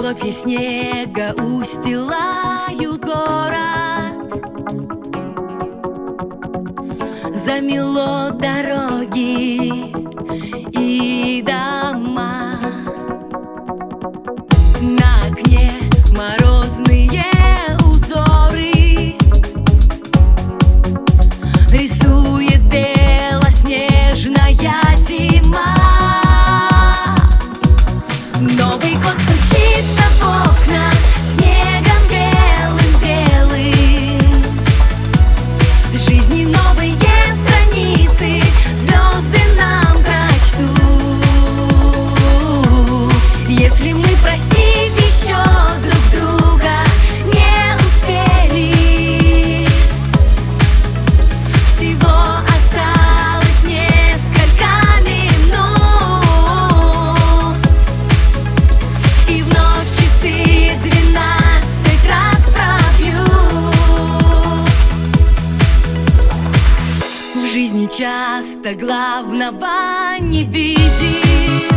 Хлопья снега устилают город, замело дороги и дома. На окне морозные узоры рисует белоснежная зима. Новый год стучится в окна снегом белым-белым. В жизни новые страницы звезды нам прочтут. Если мы простить еще друг друга не успели, всего осталось несколько минут, и вновь часы 12 раз пробьют. В жизни часто главного не видишь,